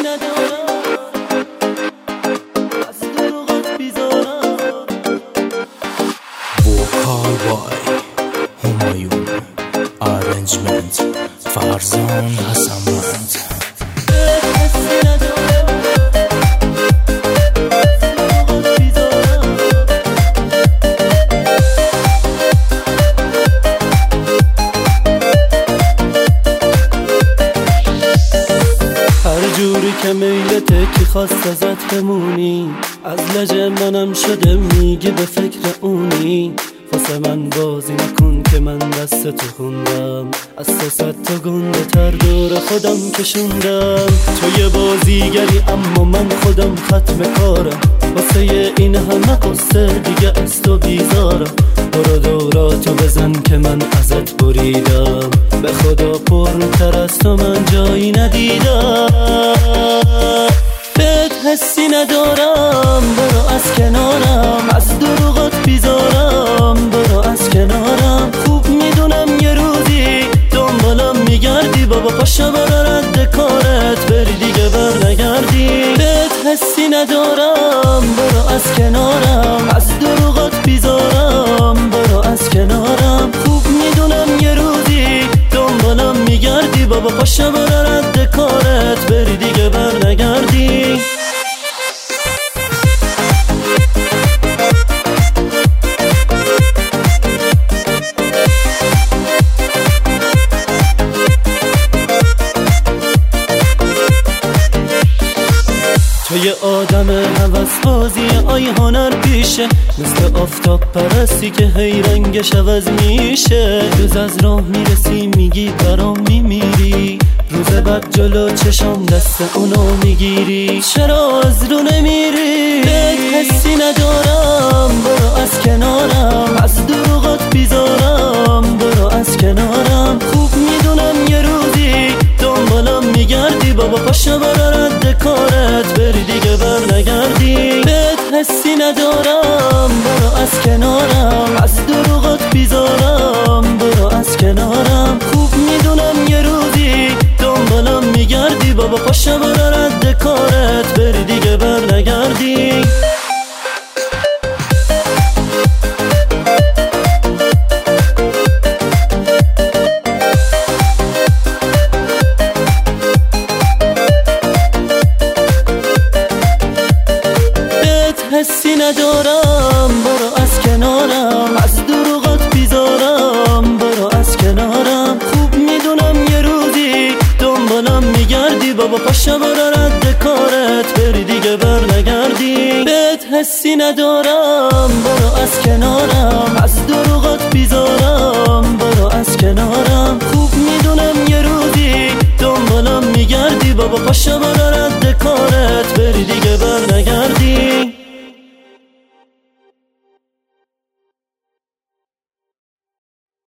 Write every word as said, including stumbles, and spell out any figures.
ندارم، از دروغات بیزارم. وکال بای همایون، آرنجمنت فرزان حسمند. جوری که میلته کی خواست ازت بمونی، از لج منم شده میگی به فکر اونی. واسه من بازی نکن که من دست تو خوندم، از تو صد تا گنده تر دور خودم کشوندم. تو یه بازیگری اما من خودم ختم کارم، واسه این همه قصه دیگه از تو بیزارم. برو دوراتو بزن که من ازت بریدم، به خدا پرتر از تو من جایی ندیدم. بهت حسی ندارم، برو از کنارم، از دروغات بیزارم. برو از کنارم، خوب میدونم یه روزی دنبالم میگردی. بابا پاشا برو رد کارت بری دیگه بر نگردی. بهت حسی ندارم، برو از کنارم، از دروغات بیزارم. برو از کنارم، خوب میدونم یه روزی دنبالم میگردی. بابا پاشا برو رد کارت بری دیگه بر نگردی. تو یه آدم هوس بازی آی هنر پیشه، مثل آفتاب پرستی که هی رنگش عوض میشه. روز از راه میرسی میگی برام میمیری، روز بعد جلو چشم دست اونو میگیری. چرا از رو نمیری؟ بهت حسی ندارم، برو از کنارم، از دروغات بیزارم. برو از کنارم، خوب میدونم یه روزی دنبالم میگردی. بابا پاشا برو رد کارت بری دیگه بر نگردی. بهت حسی ندارم، برو از کنارم، از دروغات بیزارم. برو از کنارم، خوب میدونم یه روزی دنبالم میگردی. بابا پاشا برو رد کارت بری دیگه بر نگردی. حسی ندارم، برو از کنارم، از دروغات بیزارم. برو از کنارم، خوب میدونم یه روزی دنبالم میگردی. بابا پاشا برو رد کارت بری دیگه بر نگردی. بهت حسی ندارم، برو از کنارم، از دروغات بیزارم. برو از کنارم، خوب میدونم یه روزی دنبالم میگردی. بابا پاشا برو